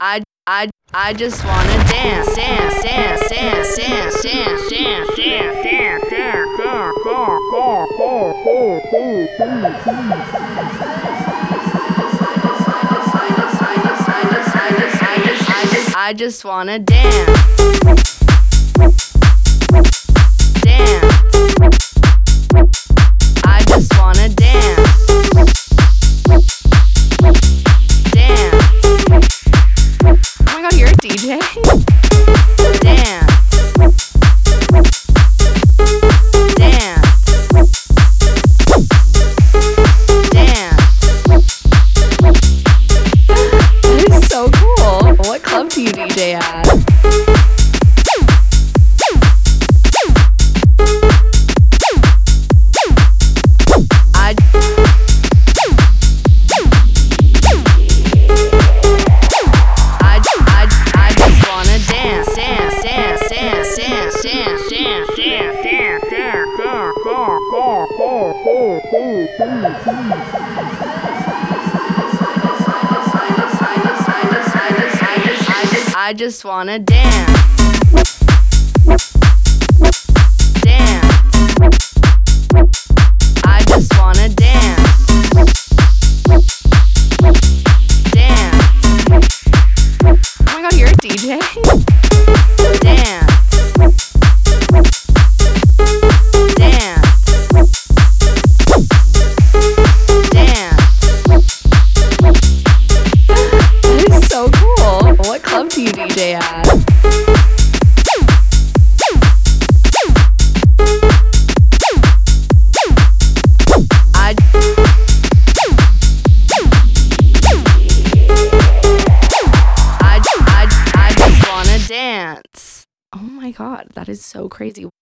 I just wanna dance, dance, dance, dance, dance, dance, dance, dance, dance, dance, dance. I just wanna dance. Dance. I just wanna dance. Dance. Oh my god, you're a DJ? Dance. Dance. Dance. That is so cool. What club do you DJ at? I just wanna dance. Dance. I just wanna dance. Dance. Oh my god, you're a DJ? Dance. Dance. That is so cool. What club do you DJ at? I just wanna dance. Oh my god, that is so crazy.